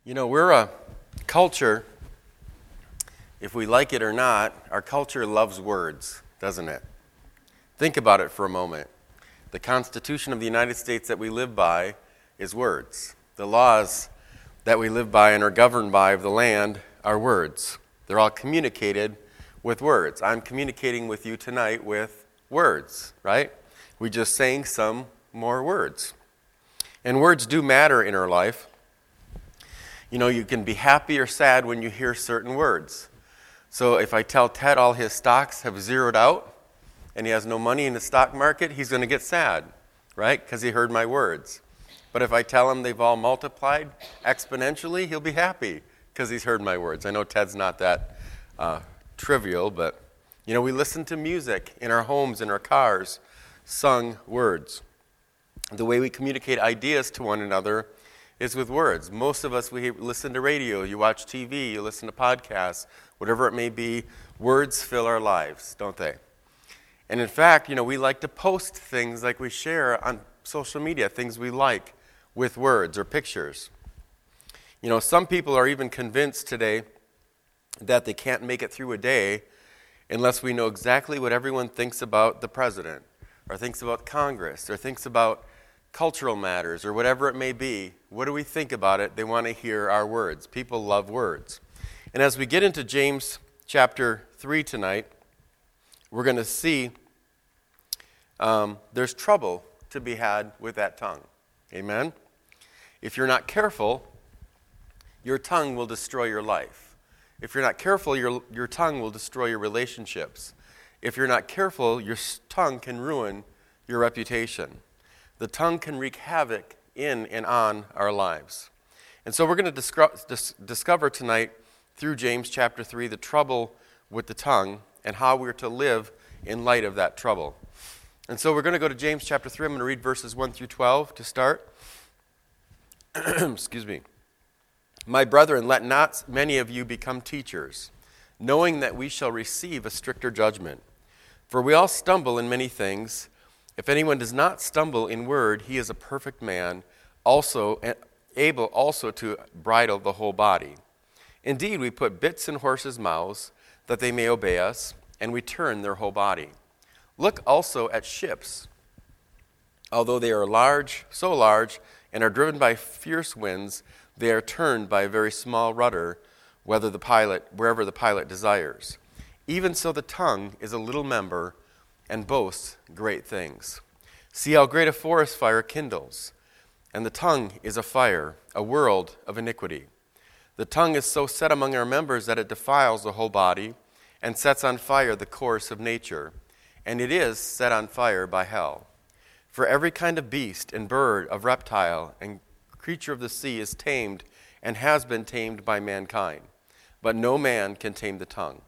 You know, we're a culture, if we like it or not, our culture loves words, doesn't it? Think about it for a moment. The Constitution of the United States that we live by is words. The laws that we live by and are governed by of the land are words. They're all communicated with words. I'm communicating with you tonight with words, right? We just sang some more words. And words do matter in our life. You know, you can be happy or sad when you hear certain words. So if I tell Ted all his stocks have zeroed out and he has no money in the stock market, he's going to get sad, right? Because he heard my words. But if I tell him they've all multiplied exponentially, he'll be happy because he's heard my words. I know Ted's not that trivial, but, you know, we listen to music in our homes, in our cars, sung words. The way we communicate ideas to one another is with words. Most of us, we listen to radio, you watch TV, you listen to podcasts, whatever it may be. Words fill our lives, don't they? And in fact, you know, we like to post things like we share on social media, things we like with words or pictures. You know, some people are even convinced today that they can't make it through a day unless we know exactly what everyone thinks about the president, or thinks about Congress, or thinks about cultural matters, or whatever it may be. What do we think about it? They want to hear our words. People love words. And as we get into James chapter 3 tonight, we're going to see there's trouble to be had with that tongue. Amen? If you're not careful, your tongue will destroy your life. If you're not careful, your tongue will destroy your relationships. If you're not careful, your tongue can ruin your reputation. The tongue can wreak havoc in and on our lives. And so we're going to discover tonight through James chapter 3 the trouble with the tongue and how we're to live in light of that trouble. And so we're going to go to James chapter 3. I'm going to read verses 1 through 12 to start. Excuse me. My brethren, let not many of you become teachers, knowing that we shall receive a stricter judgment. For we all stumble in many things. If anyone does not stumble in word, he is a perfect man, able also to bridle the whole body. Indeed, we put bits in horses' mouths, that they may obey us, and we turn their whole body. Look also at ships. Although they are large, so large, and are driven by fierce winds, they are turned by a very small rudder, wherever the pilot desires. Even so the tongue is a little member, and boasts great things. See how great a forest fire kindles, and the tongue is a fire, a world of iniquity. The tongue is so set among our members that it defiles the whole body, and sets on fire the course of nature, and it is set on fire by hell. For every kind of beast and bird, of reptile, and creature of the sea is tamed, and has been tamed by mankind. But no man can tame the tongue.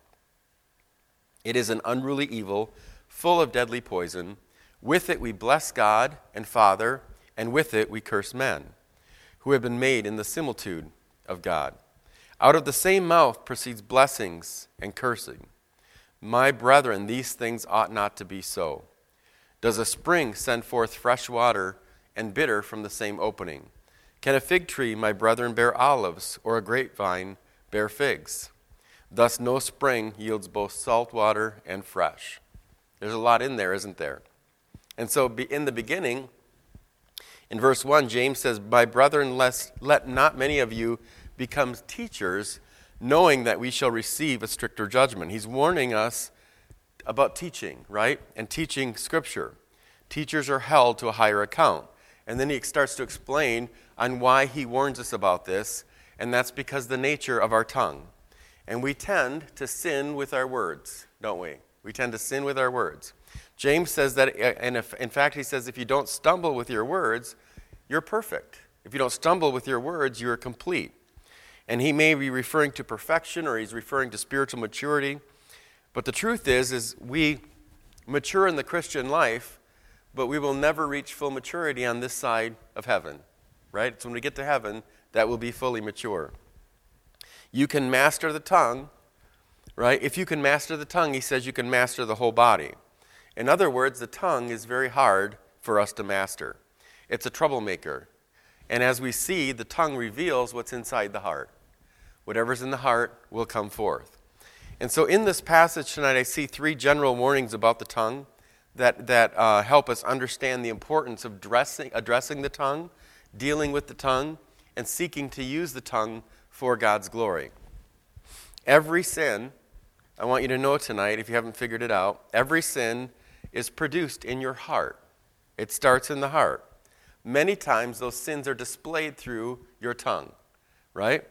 It is an unruly evil, full of deadly poison. With it we bless God and Father, and with it we curse men, who have been made in the similitude of God. Out of the same mouth proceeds blessings and cursing. My brethren, these things ought not to be so. Does a spring send forth fresh water and bitter from the same opening? Can a fig tree, my brethren, bear olives, or a grapevine bear figs? Thus no spring yields both salt water and fresh. There's a lot in there, isn't there? And so in the beginning, in verse 1, James says, my brethren, let not many of you become teachers, knowing that we shall receive a stricter judgment. He's warning us about teaching, right? And teaching Scripture. Teachers are held to a higher account. And then he starts to explain on why he warns us about this, and that's because the nature of our tongue. And we tend to sin with our words, don't we? We tend to sin with our words. James says that, and in fact, he says if you don't stumble with your words, you're perfect. If you don't stumble with your words, you're complete. And he may be referring to perfection, or he's referring to spiritual maturity. But the truth is we mature in the Christian life, but we will never reach full maturity on this side of heaven, right? So when we get to heaven, that will be fully mature. You can master the tongue, right? If you can master the tongue, he says you can master the whole body. In other words, the tongue is very hard for us to master. It's a troublemaker. And as we see, the tongue reveals what's inside the heart. Whatever's in the heart will come forth. And so in this passage tonight, I see 3 general warnings about the tongue that help us understand the importance of addressing the tongue, dealing with the tongue, and seeking to use the tongue for God's glory. Every sin, I want you to know tonight, if you haven't figured it out, every sin is produced in your heart. It starts in the heart. Many times those sins are displayed through your tongue, right?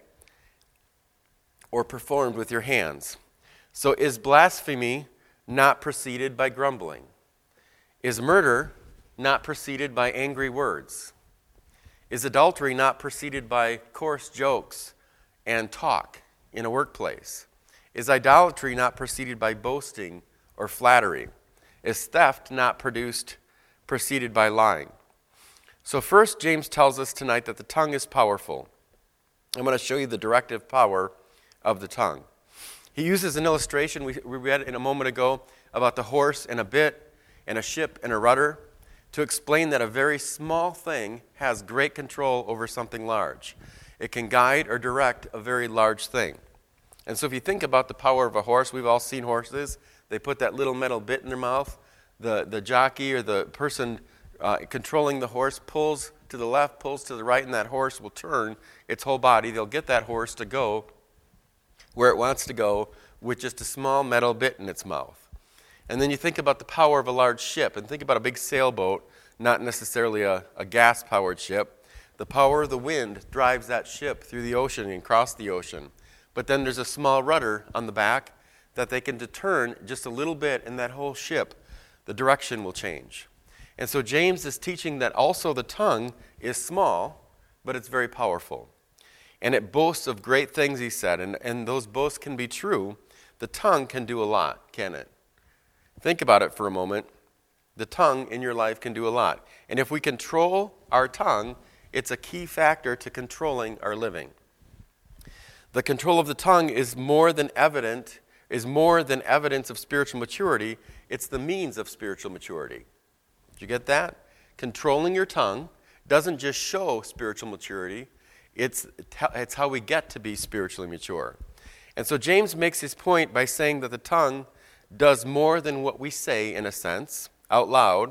Or performed with your hands. So is blasphemy not preceded by grumbling? Is murder not preceded by angry words? Is adultery not preceded by coarse jokes and talk in a workplace? Is idolatry not preceded by boasting or flattery? Is theft not preceded by lying? So first, James tells us tonight that the tongue is powerful. I'm going to show you the directive power of the tongue. He uses an illustration we read in a moment ago about the horse and a bit and a ship and a rudder to explain that a very small thing has great control over something large. It can guide or direct a very large thing. And so if you think about the power of a horse, we've all seen horses. They put that little metal bit in their mouth. The jockey or the person controlling the horse pulls to the left, pulls to the right, and that horse will turn its whole body. They'll get that horse to go where it wants to go with just a small metal bit in its mouth. And then you think about the power of a large ship, and think about a big sailboat, not necessarily a gas-powered ship. The power of the wind drives that ship through the ocean and across the ocean. But then there's a small rudder on the back that they can turn just a little bit, and that whole ship, the direction will change. And so James is teaching that also the tongue is small, but it's very powerful. And it boasts of great things, he said, and those boasts can be true. The tongue can do a lot, can it? Think about it for a moment. The tongue in your life can do a lot. And if we control our tongue, it's a key factor to controlling our living. The control of the tongue is more than evidence of spiritual maturity. It's the means of spiritual maturity. Did you get that? Controlling your tongue doesn't just show spiritual maturity. It's how we get to be spiritually mature. And so James makes his point by saying that the tongue does more than what we say, in a sense, out loud.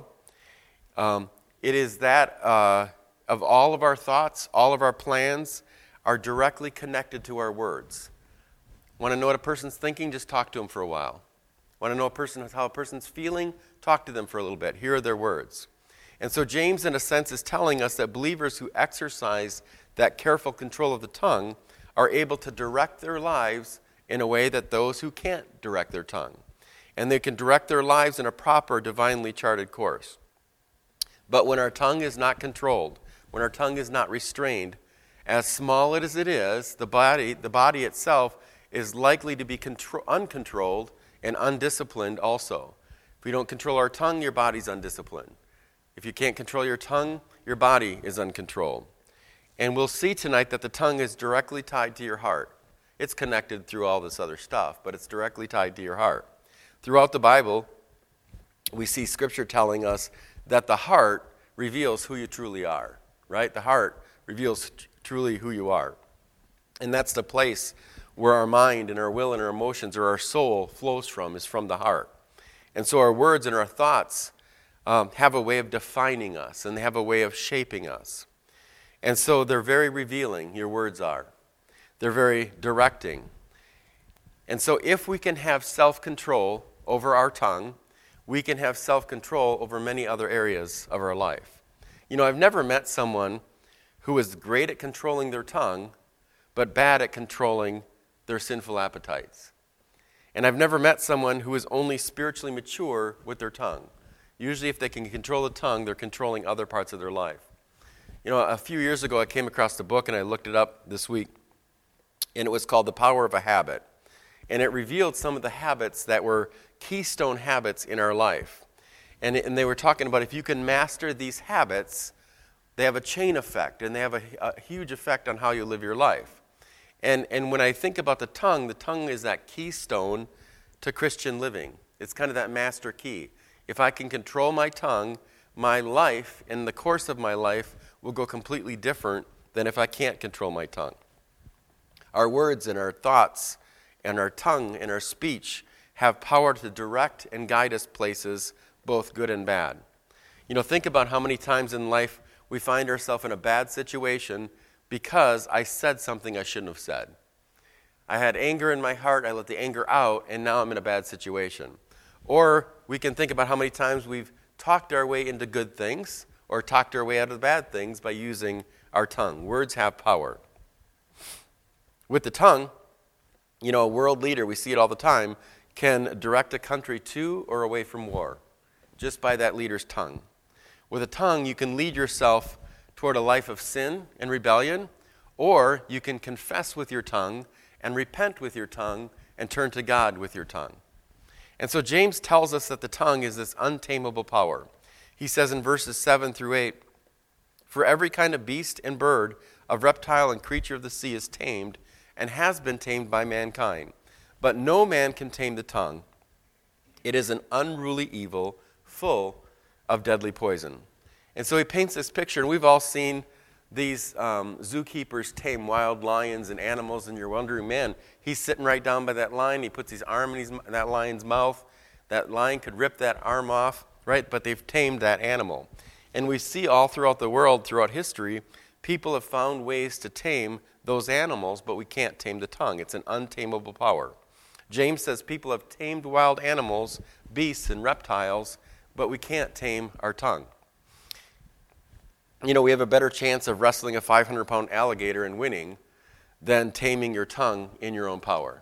It is that of all of our thoughts, all of our plans are directly connected to our words. Want to know what a person's thinking? Just talk to them for a while. Want to know how a person's feeling? Talk to them for a little bit. Here are their words. And so James, in a sense, is telling us that believers who exercise that careful control of the tongue are able to direct their lives in a way that those who can't direct their tongue. And they can direct their lives in a proper, divinely charted course. But when our tongue is not controlled, when our tongue is not restrained, as small as it is, the body itself is likely to be uncontrolled and undisciplined also. If we don't control our tongue, your body's undisciplined. If you can't control your tongue, your body is uncontrolled. And we'll see tonight that the tongue is directly tied to your heart. It's connected through all this other stuff, but it's directly tied to your heart. Throughout the Bible, we see Scripture telling us that the heart reveals who you truly are, right? The heart reveals truly who you are. And that's the place where our mind and our will and our emotions or our soul flows from, is from the heart. And so our words and our thoughts have a way of defining us, and they have a way of shaping us. And so they're very revealing, your words are. They're very directing. And so if we can have self-control over our tongue, we can have self-control over many other areas of our life. You know, I've never met someone who is great at controlling their tongue, but bad at controlling their sinful appetites. And I've never met someone who is only spiritually mature with their tongue. Usually if they can control the tongue, they're controlling other parts of their life. You know, a few years ago I came across the book, and I looked it up this week, and it was called The Power of a Habit. And it revealed some of the habits that were keystone habits in our life. And they were talking about if you can master these habits, they have a chain effect, and they have a huge effect on how you live your life. And when I think about the tongue is that keystone to Christian living. It's kind of that master key. If I can control my tongue, my life, in the course of my life, will go completely different than if I can't control my tongue. Our words and our thoughts and our tongue and our speech have power to direct and guide us places, both good and bad. Think about how many times in life we find ourselves in a bad situation because I said something I shouldn't have said. I had anger in my heart, I let the anger out, and now I'm in a bad situation. Or we can think about how many times we've talked our way into good things or talked our way out of the bad things by using our tongue. Words have power. With the tongue, a world leader, we see it all the time, can direct a country to or away from war just by that leader's tongue. With a tongue, you can lead yourself toward a life of sin and rebellion, or you can confess with your tongue and repent with your tongue and turn to God with your tongue. And so James tells us that the tongue is this untamable power. He says in verses 7 through 8, "For every kind of beast and bird, of reptile and creature of the sea is tamed and has been tamed by mankind. But no man can tame the tongue. It is an unruly evil, full of deadly poison." And so he paints this picture, and we've all seen these zookeepers tame wild lions and animals, and you're wondering, man, he's sitting right down by that lion. He puts his arm in that lion's mouth. That lion could rip that arm off, right? But they've tamed that animal. And we see all throughout the world, throughout history, people have found ways to tame those animals, but we can't tame the tongue. It's an untamable power. James says people have tamed wild animals, beasts, and reptiles, but we can't tame our tongue. We have a better chance of wrestling a 500-pound alligator and winning than taming your tongue in your own power.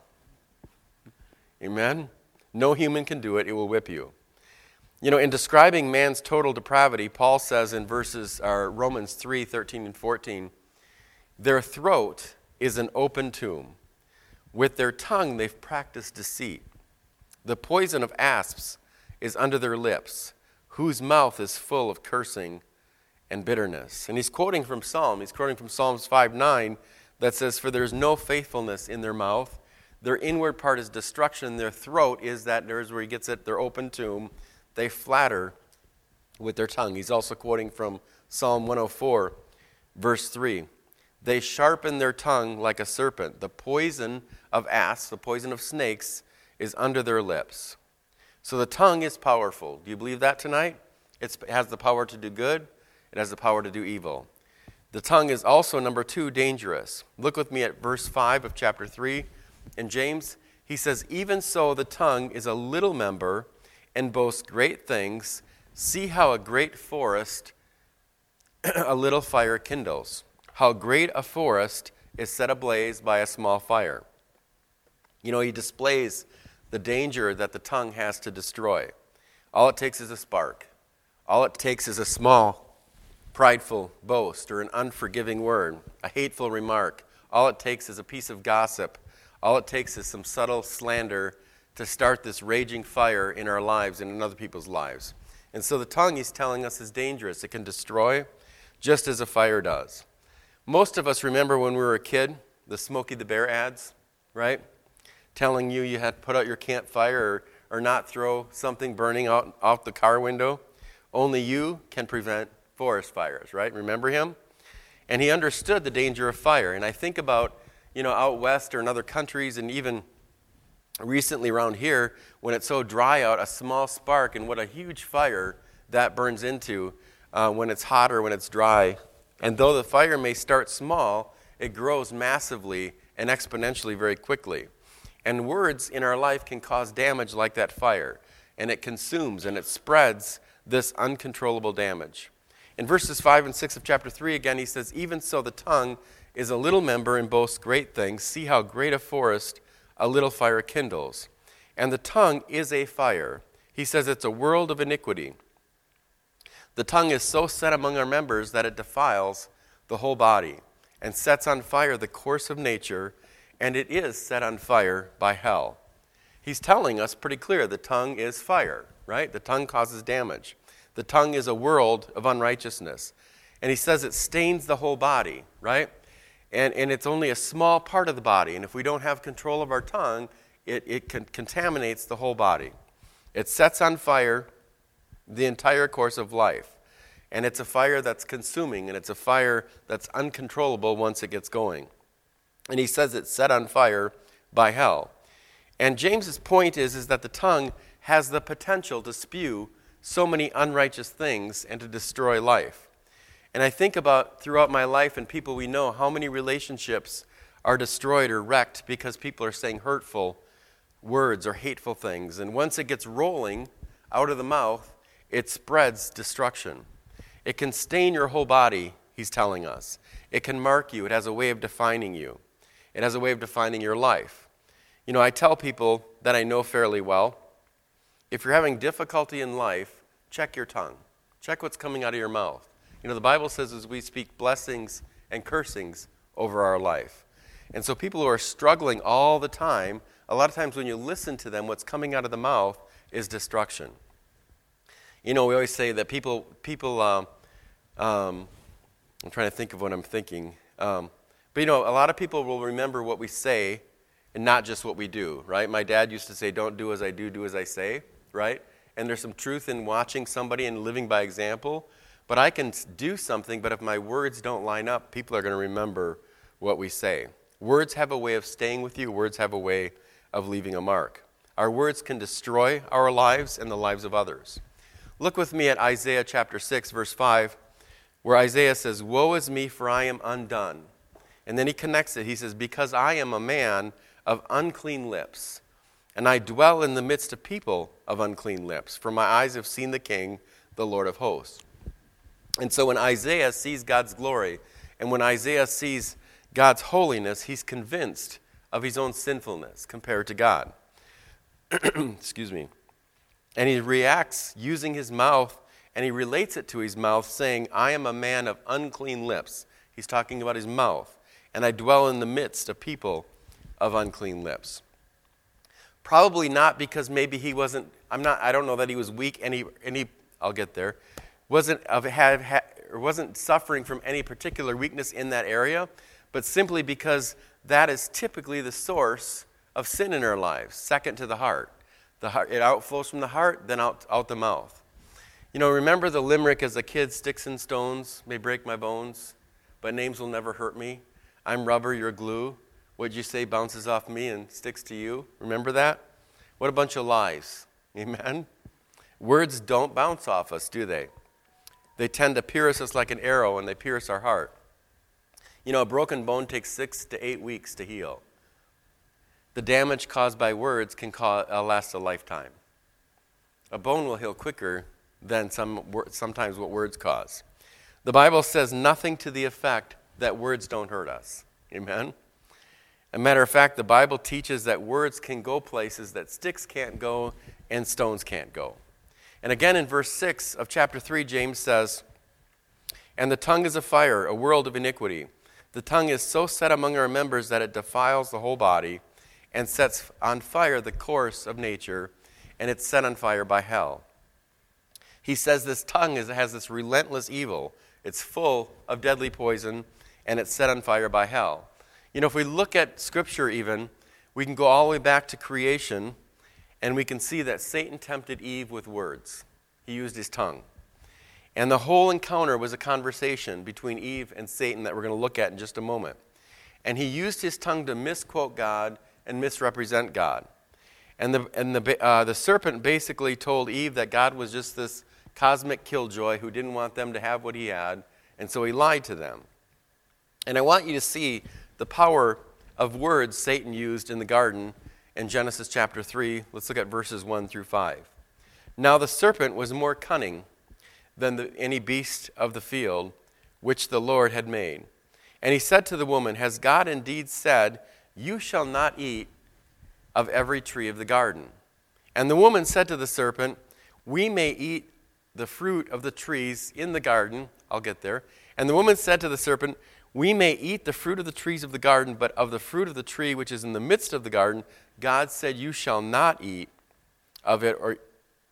Amen? No human can do it. It will whip you. In describing man's total depravity, Paul says in Romans 3:13 and 14, "Their throat is an open tomb. With their tongue they've practiced deceit. The poison of asps is under their lips, whose mouth is full of cursing and bitterness." And he's quoting from Psalm. He's quoting from Psalms 5:9 that says, "For there is no faithfulness in their mouth. Their inward part is destruction. Their throat is," there's where he gets it, "their open tomb. They flatter with their tongue." He's also quoting from Psalm 104, verse 3. "They sharpen their tongue like a serpent. The poison of asps, the poison of snakes, is under their lips." So the tongue is powerful. Do you believe that tonight? It has the power to do good. It has the power to do evil. The tongue is also, number 2, dangerous. Look with me at verse 5 of chapter 3 in James. He says, "Even so the tongue is a little member and boasts great things. See how a great forest a little fire kindles. How great a forest is set ablaze by a small fire." He displays the danger that the tongue has to destroy. All it takes is a spark. All it takes is a small, prideful boast or an unforgiving word, a hateful remark. All it takes is a piece of gossip. All it takes is some subtle slander to start this raging fire in our lives and in other people's lives. And so the tongue, he's telling us, is dangerous. It can destroy just as a fire does. Most of us remember when we were a kid, the Smokey the Bear ads, right? Telling you had to put out your campfire or not throw something burning out the car window. Only you can prevent forest fires, right? Remember him? And he understood the danger of fire. And I think about, out west or in other countries, and even recently around here, when it's so dry out, a small spark, and what a huge fire that burns into when it's hot or when it's dry. And though the fire may start small, it grows massively and exponentially very quickly. And words in our life can cause damage like that fire. And it consumes and it spreads this uncontrollable damage. In verses 5 and 6 of chapter 3, again, he says, "Even so the tongue is a little member and boasts great things. See how great a forest a little fire kindles. And the tongue is a fire." He says it's a world of iniquity. The tongue is so set among our members that it defiles the whole body and sets on fire the course of nature, and it is set on fire by hell. He's telling us pretty clear the tongue is fire, right? The tongue causes damage. The tongue is a world of unrighteousness. And he says it stains the whole body, right? And it's only a small part of the body. And if we don't have control of our tongue, it contaminates the whole body. It sets on fire the entire course of life. And it's a fire that's consuming, and it's a fire that's uncontrollable once it gets going. And he says it's set on fire by hell. And James's point is that the tongue has the potential to spew so many unrighteous things and to destroy life. And I think about throughout my life and people we know, how many relationships are destroyed or wrecked because people are saying hurtful words or hateful things. And once it gets rolling out of the mouth, it spreads destruction. It can stain your whole body, he's telling us. It can mark you. It has a way of defining you. It has a way of defining your life. You know, I tell people that I know fairly well, if you're having difficulty in life, check your tongue. Check what's coming out of your mouth. You know, the Bible says as we speak blessings and cursings over our life. And so people who are struggling all the time, a lot of times when you listen to them, what's coming out of the mouth is destruction. You know, we always say that people I'm trying to think of what I'm thinking. But you know, a lot of people will remember what we say and not just what we do, right? My dad used to say, don't do as I do, do as I say, right? And there's some truth in watching somebody and living by example. But I can do something, but if my words don't line up, people are going to remember what we say. Words have a way of staying with you. Words have a way of leaving a mark. Our words can destroy our lives and the lives of others. Look with me at Isaiah chapter 6, verse 5, where Isaiah says, woe is me, for I am undone. And then he connects it. He says, because I am a man of unclean lips, and I dwell in the midst of people of unclean lips, for my eyes have seen the King, the Lord of hosts. And so when Isaiah sees God's glory, and when Isaiah sees God's holiness, he's convinced of his own sinfulness compared to God. Excuse me. And he reacts using his mouth, and he relates it to his mouth, saying, I am a man of unclean lips. He's talking about his mouth. And I dwell in the midst of people of unclean lips. Probably not because maybe he wasn't, I don't know that he was weak, and he I'll get there, wasn't suffering from any particular weakness in that area, but simply because that is typically the source of sin in our lives, second to the heart. The heart, it outflows from the heart, then out the mouth. You know, remember the limerick as a kid, sticks and stones may break my bones, but names will never hurt me. I'm rubber, you're glue. What you say bounces off me and sticks to you. Remember that? What a bunch of lies. Amen? Words don't bounce off us, do they? They tend to pierce us like an arrow, and they pierce our heart. You know, a broken bone takes 6 to 8 weeks to heal. The damage caused by words can last a lifetime. A bone will heal quicker than sometimes what words cause. The Bible says nothing to the effect that words don't hurt us. Amen? As a matter of fact, the Bible teaches that words can go places that sticks can't go and stones can't go. And again in verse 6 of chapter 3, James says, and the tongue is a fire, a world of iniquity. The tongue is so set among our members that it defiles the whole body and sets on fire the course of nature, and it's set on fire by hell. He says this tongue has this relentless evil. It's full of deadly poison, and it's set on fire by hell. You know, if we look at Scripture even, we can go all the way back to creation, and we can see that Satan tempted Eve with words. He used his tongue. And the whole encounter was a conversation between Eve and Satan that we're going to look at in just a moment. And he used his tongue to misquote God and misrepresent God. And the serpent basically told Eve that God was just this cosmic killjoy who didn't want them to have what he had, and so he lied to them. And I want you to see the power of words Satan used in the garden in Genesis chapter 3. Let's look at verses 1 through 5. Now the serpent was more cunning than any beast of the field which the Lord had made. And he said to the woman, has God indeed said, you shall not eat of every tree of the garden? And the woman said to the serpent, we may eat the fruit of the trees in the garden. I'll get there. And the woman said to the serpent, we may eat the fruit of the trees of the garden, but of the fruit of the tree which is in the midst of the garden, God said, you shall not eat of it. Or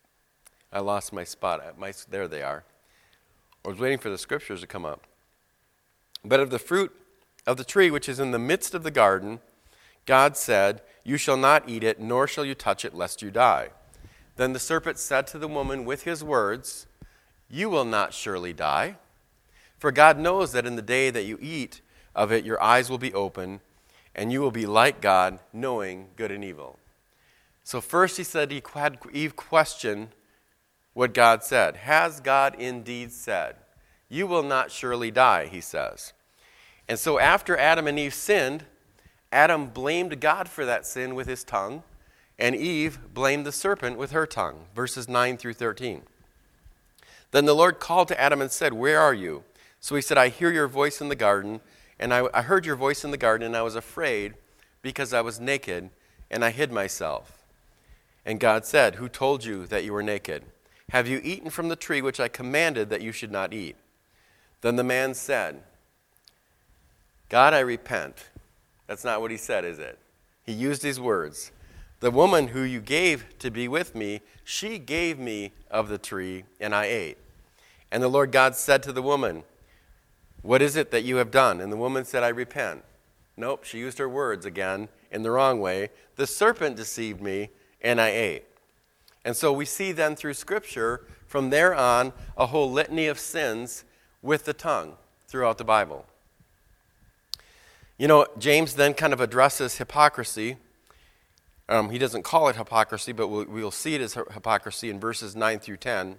I lost my spot. There they are. I was waiting for the scriptures to come up. But of the fruit of the tree which is in the midst of the garden, God said, you shall not eat it, nor shall you touch it, lest you die. Then the serpent said to the woman with his words, you will not surely die. For God knows that in the day that you eat of it, your eyes will be open, and you will be like God, knowing good and evil. So first he said, he had Eve question what God said. Has God indeed said, you will not surely die, he says. And so after Adam and Eve sinned, Adam blamed God for that sin with his tongue, and Eve blamed the serpent with her tongue. Verses 9 through 13. Then the Lord called to Adam and said, where are you? So he said, I hear your voice in the garden, and I heard your voice in the garden, and I was afraid because I was naked, and I hid myself. And God said, who told you that you were naked? Have you eaten from the tree which I commanded that you should not eat? Then the man said, God, I repent. That's not what he said, is it? He used these words. The woman who you gave to be with me, she gave me of the tree, and I ate. And the Lord God said to the woman, what is it that you have done? And the woman said, I repent. Nope, she used her words again in the wrong way. The serpent deceived me, and I ate. And so we see then through Scripture, from there on, a whole litany of sins with the tongue throughout the Bible. You know, James then kind of addresses hypocrisy. He doesn't call it hypocrisy, but we'll see it as hypocrisy in verses 9 through 10.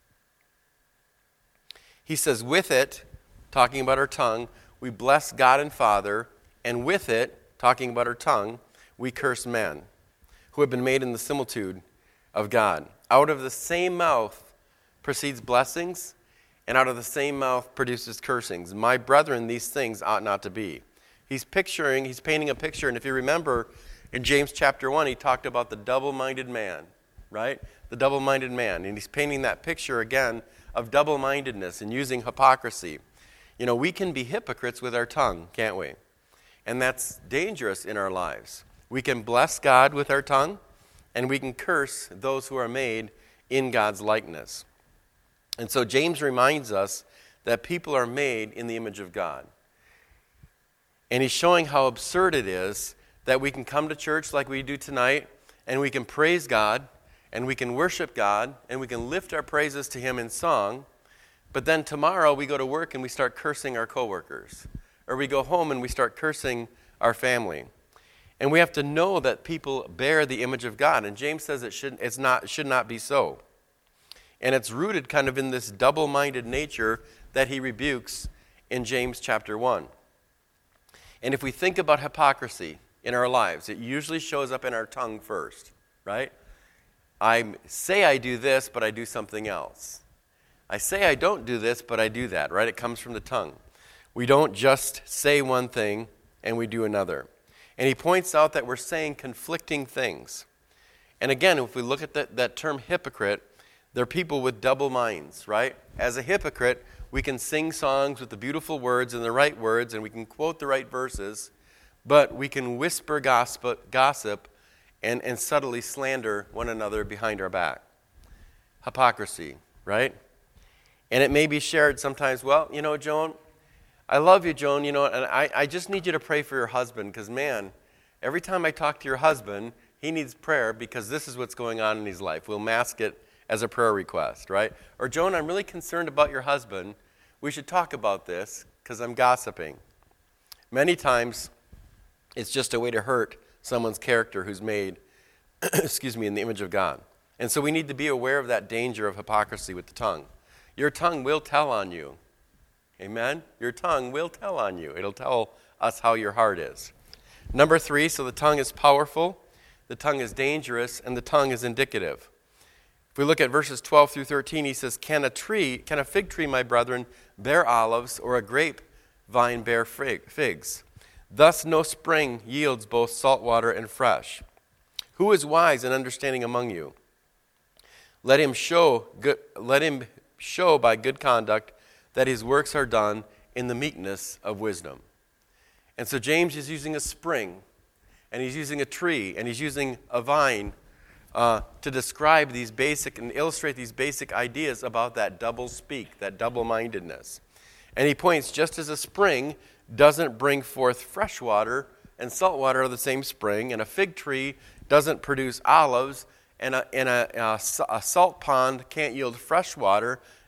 He says, with it, talking about our tongue, we bless God and Father, and with it, talking about our tongue, we curse men, who have been made in the similitude of God. Out of the same mouth proceeds blessings, and out of the same mouth produces cursings. My brethren, these things ought not to be. He's painting a picture, and if you remember, in James chapter 1, he talked about the double-minded man, right? The double-minded man, and he's painting that picture again of double-mindedness and using hypocrisy. You know, we can be hypocrites with our tongue, can't we? And that's dangerous in our lives. We can bless God with our tongue, and we can curse those who are made in God's likeness. And so James reminds us that people are made in the image of God. And he's showing how absurd it is that we can come to church like we do tonight, and we can praise God, and we can worship God, and we can lift our praises to him in song, but then tomorrow we go to work and we start cursing our coworkers. Or we go home and we start cursing our family. And we have to know that people bear the image of God. And James says it should not be so. And it's rooted kind of in this double-minded nature that he rebukes in James chapter 1. And if we think about hypocrisy in our lives, it usually shows up in our tongue first, right? I say I do this, but I do something else. I say I don't do this, but I do that, right? It comes from the tongue. We don't just say one thing and we do another. And he points out that we're saying conflicting things. And again, if we look at that term hypocrite, they're people with double minds, right? As a hypocrite, we can sing songs with the beautiful words and the right words, and we can quote the right verses, but we can whisper gossip and subtly slander one another behind our back. Hypocrisy, right? And it may be shared sometimes, well, you know, Joan, I love you, Joan, you know, and I just need you to pray for your husband because, man, every time I talk to your husband, he needs prayer because this is what's going on in his life. We'll mask it as a prayer request, right? Or, Joan, I'm really concerned about your husband. We should talk about this because I'm gossiping. Many times, it's just a way to hurt someone's character who's made, in the image of God. And so we need to be aware of that danger of hypocrisy with the tongue. Your tongue will tell on you. Amen? Your tongue will tell on you. It'll tell us how your heart is. Number 3, so the tongue is powerful, the tongue is dangerous, and the tongue is indicative. If we look at verses 12 through 13, he says, Can a fig tree, my brethren, bear olives, or a grape vine bear figs? Thus no spring yields both salt water and fresh. Who is wise and understanding among you? Let him show by good conduct that his works are done in the meekness of wisdom. And so James is using a spring, and he's using a tree, and he's using a vine to describe these basic and illustrate these basic ideas about that double speak, that double-mindedness. And he points, just as a spring doesn't bring forth fresh water and salt water of the same spring, and a fig tree doesn't produce olives, and a salt pond can't yield fresh water,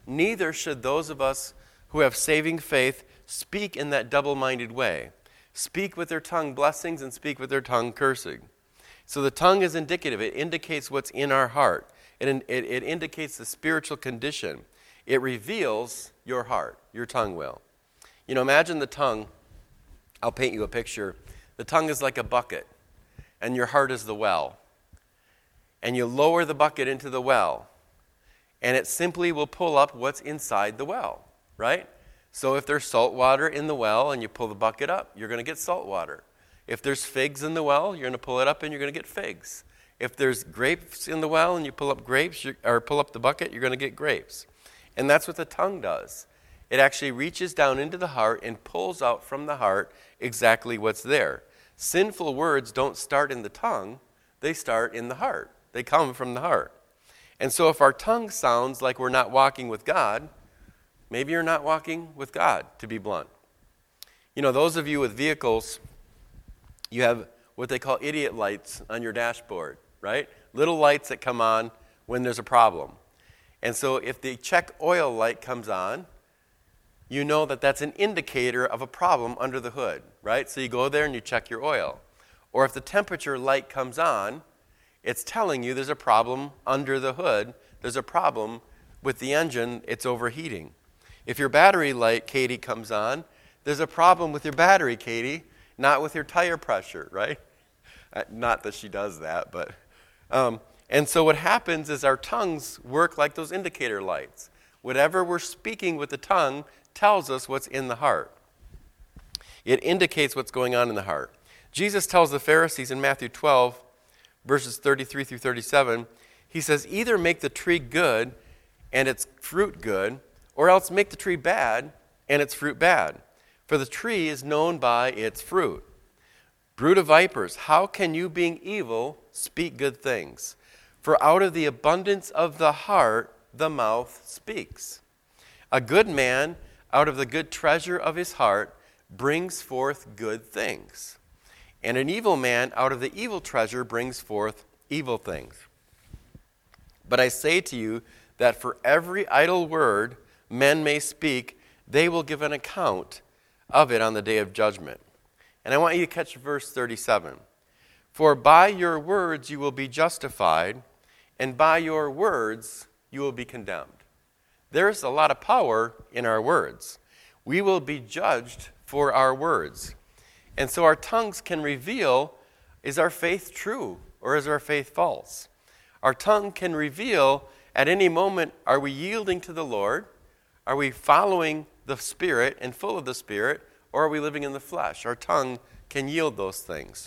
neither should those of us who have saving faith speak in that double-minded way. Speak with their tongue blessings and speak with their tongue cursing. So the tongue is indicative. It indicates what's in our heart. It indicates the spiritual condition. It reveals your heart. Your tongue will. You know, imagine the tongue. I'll paint you a picture. The tongue is like a bucket, and your heart is the well. And you lower the bucket into the well, and it simply will pull up what's inside the well, right? So if there's salt water in the well and you pull the bucket up, you're going to get salt water. If there's figs in the well, you're going to pull it up and you're going to get figs. If there's grapes in the well and you pull up grapes, or pull up the bucket, you're going to get grapes. And that's what the tongue does. It actually reaches down into the heart and pulls out from the heart exactly what's there. Sinful words don't start in the tongue, they start in the heart. They come from the heart. And so if our tongue sounds like we're not walking with God, maybe you're not walking with God, to be blunt. You know, those of you with vehicles, you have what they call idiot lights on your dashboard, right? Little lights that come on when there's a problem. And so if the check oil light comes on, you know that that's an indicator of a problem under the hood, right? So you go there and you check your oil. Or if the temperature light comes on, it's telling you there's a problem under the hood. There's a problem with the engine. It's overheating. If your battery light, Katie, comes on, there's a problem with your battery, Katie, not with your tire pressure, right? Not that she does that, but... and so what happens is our tongues work like those indicator lights. Whatever we're speaking with the tongue tells us what's in the heart. It indicates what's going on in the heart. Jesus tells the Pharisees in Matthew 12, verses 33 through 37, he says, either make the tree good and its fruit good, or else make the tree bad and its fruit bad. For the tree is known by its fruit. Brood of vipers, how can you, being evil, speak good things? For out of the abundance of the heart, the mouth speaks. A good man, out of the good treasure of his heart, brings forth good things. And an evil man, out of the evil treasure, brings forth evil things. But I say to you that for every idle word men may speak, they will give an account of it on the day of judgment. And I want you to catch verse 37. For by your words you will be justified, and by your words you will be condemned. There's a lot of power in our words. We will be judged for our words. And so our tongues can reveal, is our faith true or is our faith false? Our tongue can reveal at any moment, are we yielding to the Lord? Are we following the Spirit and full of the Spirit? Or are we living in the flesh? Our tongue can yield those things.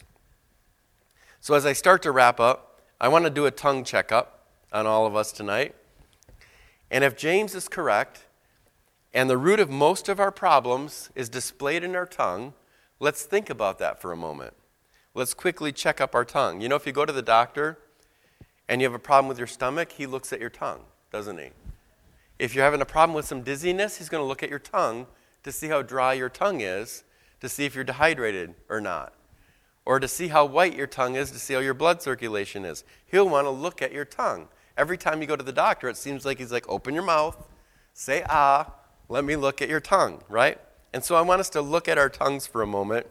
So as I start to wrap up, I want to do a tongue checkup on all of us tonight. And if James is correct, and the root of most of our problems is displayed in our tongue, let's think about that for a moment. Let's quickly check up our tongue. You know, if you go to the doctor and you have a problem with your stomach, he looks at your tongue, doesn't he? If you're having a problem with some dizziness, he's going to look at your tongue to see how dry your tongue is, to see if you're dehydrated or not. Or to see how white your tongue is, to see how your blood circulation is. He'll want to look at your tongue. Every time you go to the doctor, it seems like he's like, open your mouth, say ah, let me look at your tongue, right? And so I want us to look at our tongues for a moment.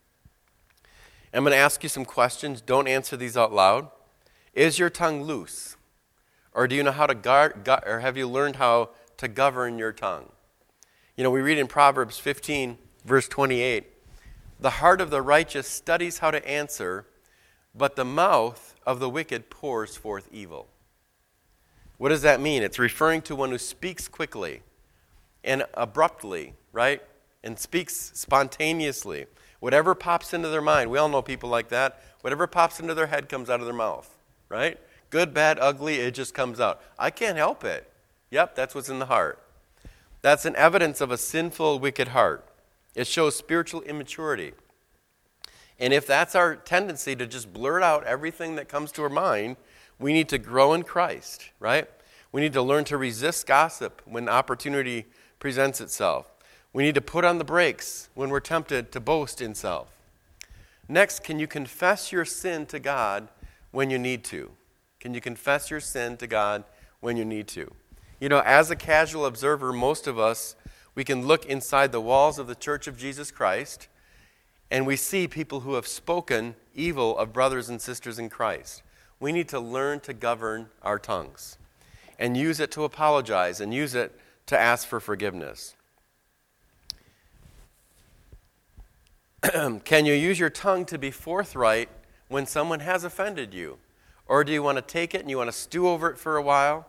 I'm going to ask you some questions. Don't answer these out loud. Is your tongue loose? Or do you know how to guard, or have you learned how to govern your tongue? You know, we read in Proverbs 15, verse 28, the heart of the righteous studies how to answer, but the mouth of the wicked pours forth evil. What does that mean? It's referring to one who speaks quickly and abruptly, right? And speaks spontaneously. Whatever pops into their mind, we all know people like that. Whatever pops into their head comes out of their mouth, right? Good, bad, ugly, it just comes out. I can't help it. Yep, that's what's in the heart. That's an evidence of a sinful, wicked heart. It shows spiritual immaturity. And if that's our tendency to just blurt out everything that comes to our mind, we need to grow in Christ, right? We need to learn to resist gossip when opportunity presents itself. We need to put on the brakes when we're tempted to boast in self. Next, can you confess your sin to God when you need to? Can you confess your sin to God when you need to? You know, as a casual observer, most of us, we can look inside the walls of the Church of Jesus Christ, and we see people who have spoken evil of brothers and sisters in Christ. We need to learn to govern our tongues and use it to apologize and use it to ask for forgiveness. Can you use your tongue to be forthright when someone has offended you? Or do you want to take it and you want to stew over it for a while?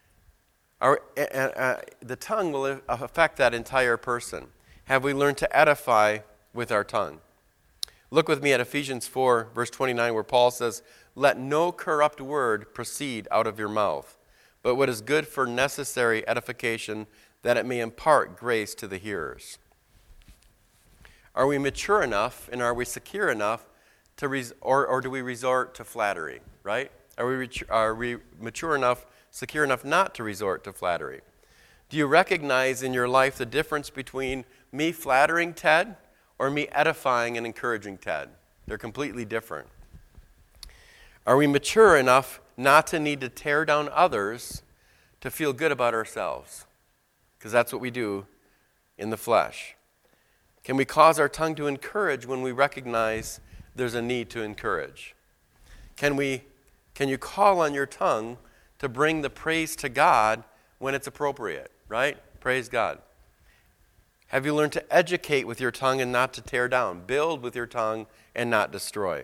The tongue will affect that entire person. Have we learned to edify with our tongue? Look with me at Ephesians 4, verse 29, where Paul says, "Let no corrupt word proceed out of your mouth, but what is good for necessary edification, that it may impart grace to the hearers." Are we mature enough and are we secure enough or do we resort to flattery, right? Are we mature enough, secure enough not to resort to flattery? Do you recognize in your life the difference between me flattering Ted or me edifying and encouraging Ted? They're completely different. Are we mature enough not to need to tear down others to feel good about ourselves? Because that's what we do in the flesh. Can we cause our tongue to encourage when we recognize there's a need to encourage? Can you call on your tongue to bring the praise to God when it's appropriate, right? Praise God. Have you learned to educate with your tongue and not to tear down? Build with your tongue and not destroy.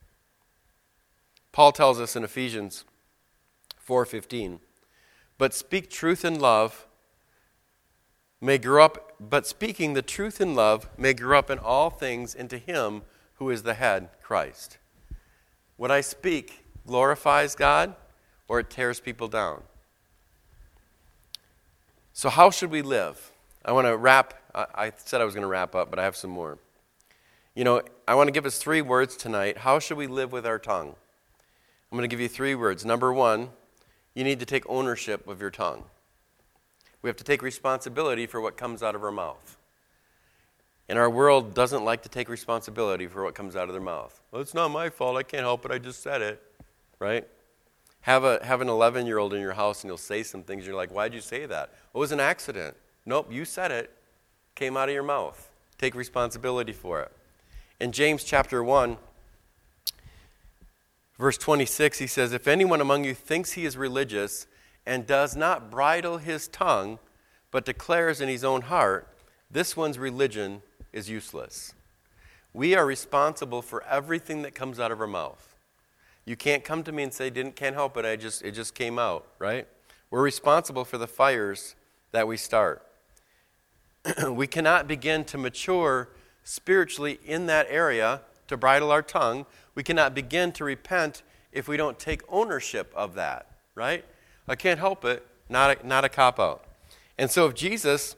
Paul tells us in Ephesians 4:15, but speaking the truth in love may grow up in all things into him who is the head, Christ. What I speak glorifies God or it tears people down. So how should we live? I want to wrap. I said I was going to wrap up, but I have some more. You know, I want to give us 3 words tonight. How should we live with our tongue? I'm going to give you 3 words. Number 1, you need to take ownership of your tongue. We have to take responsibility for what comes out of our mouth. And our world doesn't like to take responsibility for what comes out of their mouth. Well, it's not my fault. I can't help it. I just said it. Right? Have an 11-year-old in your house and you'll say some things. You're like, why'd you say that? Well, it was an accident. Nope, you said it. Came out of your mouth. Take responsibility for it. In James chapter 1, verse 26, he says, if anyone among you thinks he is religious and does not bridle his tongue, but declares in his own heart, this one's religion is useless. We are responsible for everything that comes out of our mouth. You can't come to me and say, can't help it, it just came out, right? We're responsible for the fires that we start. We cannot begin to mature spiritually in that area, to bridle our tongue. We cannot begin to repent if we don't take ownership of that, right? I can't help it, not a cop-out. And so if Jesus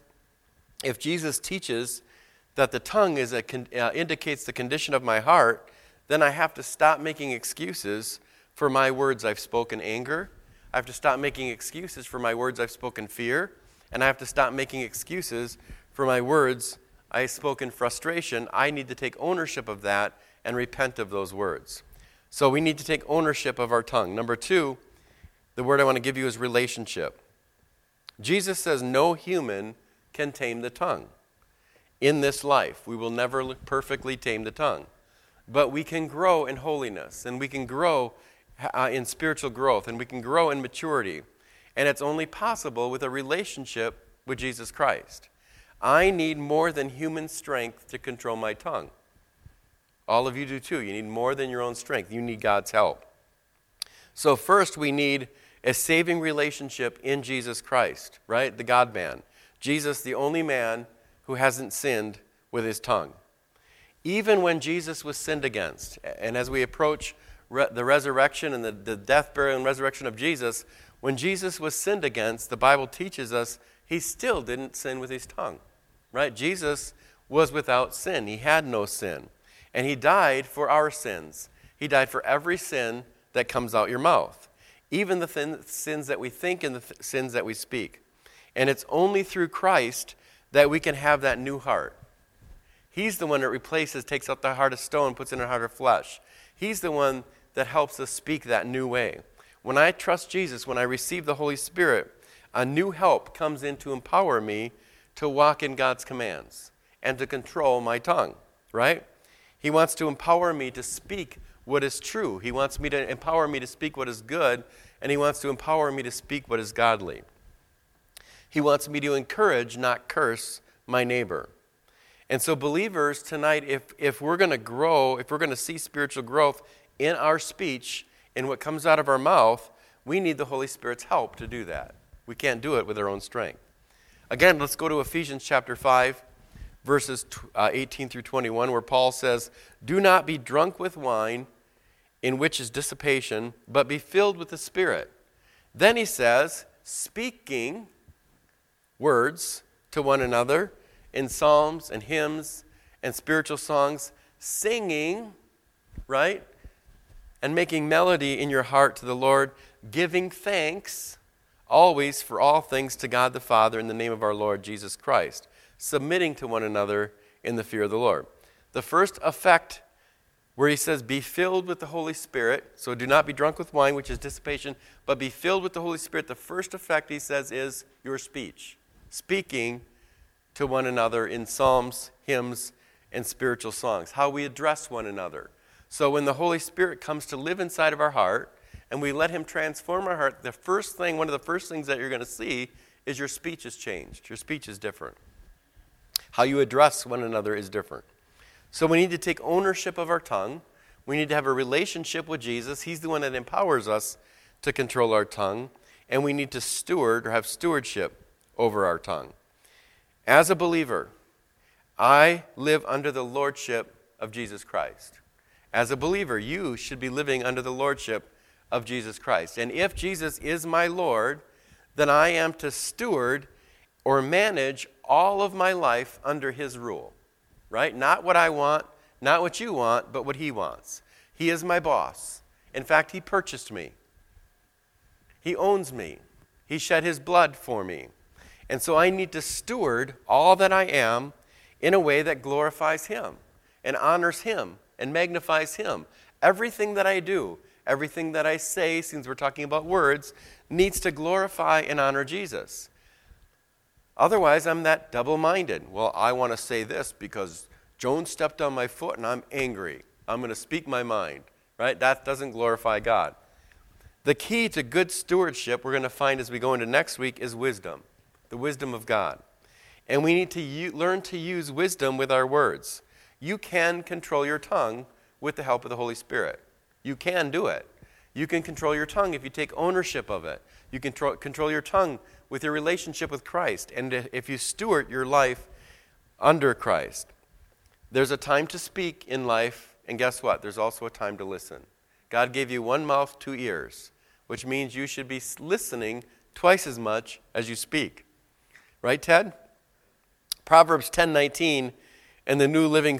teaches that the tongue indicates the condition of my heart, then I have to stop making excuses for my words I've spoken anger. I have to stop making excuses for my words I've spoken fear. And I have to stop making excuses for my words I've spoken frustration. I need to take ownership of that and repent of those words. So we need to take ownership of our tongue. Number 2, the word I want to give you is relationship. Jesus says no human can tame the tongue. In this life, we will never perfectly tame the tongue. But we can grow in holiness, and we can grow in spiritual growth, and we can grow in maturity. And it's only possible with a relationship with Jesus Christ. I need more than human strength to control my tongue. All of you do too. You need more than your own strength. You need God's help. So first, we need a saving relationship in Jesus Christ, right? The God-man. Jesus, the only man who hasn't sinned with his tongue. Even when Jesus was sinned against, and as we approach the resurrection and the death, burial, and resurrection of Jesus, when Jesus was sinned against, the Bible teaches us he still didn't sin with his tongue, right? Jesus was without sin. He had no sin. And he died for our sins. He died for every sin that comes out your mouth, even the sins that we think and the sins that we speak. And it's only through Christ that we can have that new heart. He's the one that replaces, takes out the heart of stone, puts in a heart of flesh. He's the one that helps us speak that new way. When I trust Jesus, when I receive the Holy Spirit, a new help comes in to empower me to walk in God's commands and to control my tongue, right? He wants to empower me to speak what is true. He wants me to empower me to speak what is good, and he wants to empower me to speak what is godly. He wants me to encourage, not curse, my neighbor. And so believers tonight, if we're going to grow, if we're going to see spiritual growth in our speech, in what comes out of our mouth, we need the Holy Spirit's help to do that. We can't do it with our own strength. Again, let's go to Ephesians chapter 5, verses 18 through 21, where Paul says, "Do not be drunk with wine, in which is dissipation, but be filled with the Spirit." Then he says, speaking words to one another in psalms and hymns and spiritual songs, singing, right? And making melody in your heart to the Lord, giving thanks always for all things to God the Father in the name of our Lord Jesus Christ, submitting to one another in the fear of the Lord. The first effect where he says, be filled with the Holy Spirit, so do not be drunk with wine, which is dissipation, but be filled with the Holy Spirit. The first effect, he says, is your speech. Speaking to one another in psalms, hymns, and spiritual songs. How we address one another. So when the Holy Spirit comes to live inside of our heart, and we let him transform our heart, one of the first things that you're going to see is your speech is changed. Your speech is different. How you address one another is different. So we need to take ownership of our tongue. We need to have a relationship with Jesus. He's the one that empowers us to control our tongue. And we need to steward or have stewardship over our tongue. As a believer, I live under the lordship of Jesus Christ. As a believer, you should be living under the lordship of Jesus Christ. And if Jesus is my Lord, then I am to steward or manage all of my life under his rule. Right? Not what I want, not what you want, but what he wants. He is my boss. In fact, he purchased me. He owns me. He shed his blood for me. And so I need to steward all that I am in a way that glorifies him and honors him and magnifies him. Everything that I do, everything that I say, since we're talking about words, needs to glorify and honor Jesus. Otherwise, I'm that double-minded. Well, I want to say this because Joan stepped on my foot and I'm angry. I'm going to speak my mind, right? That doesn't glorify God. The key to good stewardship, we're going to find as we go into next week, is wisdom, the wisdom of God. And we need to learn to use wisdom with our words. You can control your tongue with the help of the Holy Spirit. You can do it. You can control your tongue if you take ownership of it. You can control your tongue with your relationship with Christ, and if you steward your life under Christ. There's a time to speak in life, and guess what? There's also a time to listen. God gave you one mouth, 2 ears, which means you should be listening twice as much as you speak. Right, Ted? Proverbs 10:19 and the New Living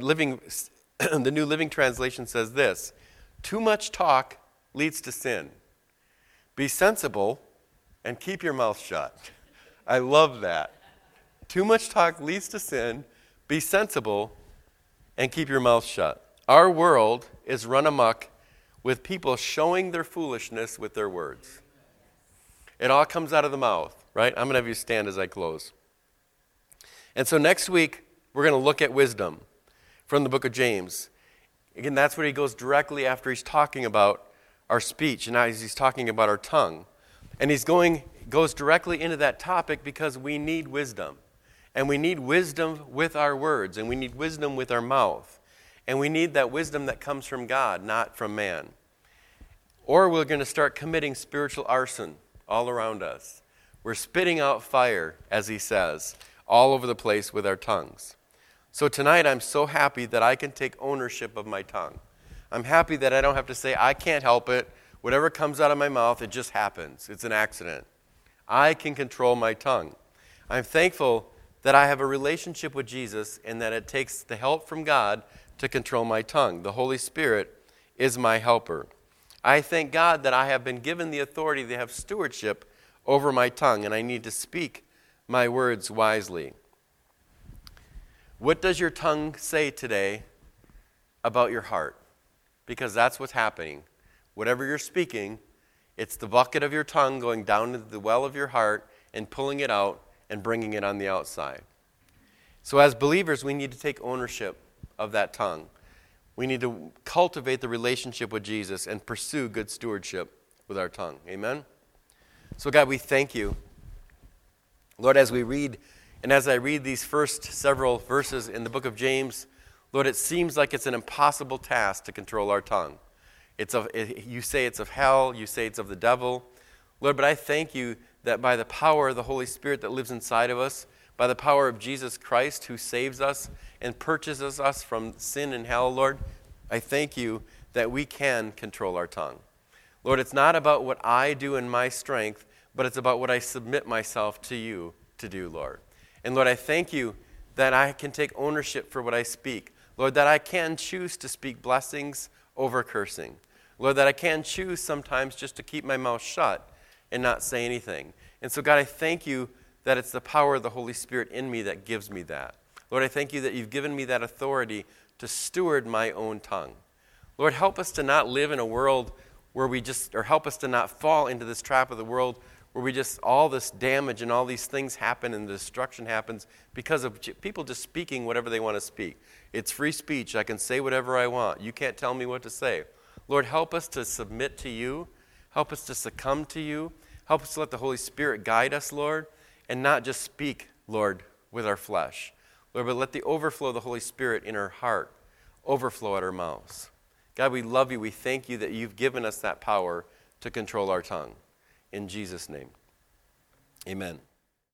Translation says this: too much talk leads to sin. Be sensible and keep your mouth shut. I love that. Too much talk leads to sin. Be sensible and keep your mouth shut. Our world is run amok with people showing their foolishness with their words. It all comes out of the mouth, right? I'm going to have you stand as I close. And so next week, we're going to look at wisdom from the book of James. Again, that's where he goes directly after he's talking about our speech, and now he's talking about our tongue. And goes directly into that topic because we need wisdom. And we need wisdom with our words, and we need wisdom with our mouth. And we need that wisdom that comes from God, not from man. Or we're going to start committing spiritual arson all around us. We're spitting out fire, as he says, all over the place with our tongues. So tonight I'm so happy that I can take ownership of my tongue. I'm happy that I don't have to say, I can't help it. Whatever comes out of my mouth, it just happens. It's an accident. I can control my tongue. I'm thankful that I have a relationship with Jesus and that it takes the help from God to control my tongue. The Holy Spirit is my helper. I thank God that I have been given the authority to have stewardship over my tongue, and I need to speak my words wisely. What does your tongue say today about your heart? Because that's what's happening. Whatever you're speaking It's the bucket of your tongue going down into the well of your heart and pulling it out and bringing it on the outside. So as believers, we need to take ownership of that tongue. We need to cultivate the relationship with Jesus and pursue good stewardship with our tongue. Amen? So God, we thank you. Lord, as we read, and as I read these first several verses in the book of James, Lord, it seems like it's an impossible task to control our tongue. You say it's of hell, you say it's of the devil. Lord, but I thank you that by the power of the Holy Spirit that lives inside of us, by the power of Jesus Christ who saves us and purchases us from sin and hell, Lord, I thank you that we can control our tongue. Lord, it's not about what I do in my strength, but it's about what I submit myself to you to do, Lord. And Lord, I thank you that I can take ownership for what I speak. Lord, that I can choose to speak blessings over cursing. Lord, that I can choose sometimes just to keep my mouth shut and not say anything. And so, God, I thank you that it's the power of the Holy Spirit in me that gives me that. Lord, I thank you that you've given me that authority to steward my own tongue. Lord, help us to not live in a world where help us to not fall into this trap of the world where all this damage and all these things happen and the destruction happens because of people just speaking whatever they want to speak. It's free speech. I can say whatever I want. You can't tell me what to say. Lord, help us to submit to you. Help us to succumb to you. Help us to let the Holy Spirit guide us, Lord, and not just speak, Lord, with our flesh. Lord, but let the overflow of the Holy Spirit in our heart overflow at our mouths. God, we love you. We thank you that you've given us that power to control our tongue. In Jesus' name, amen.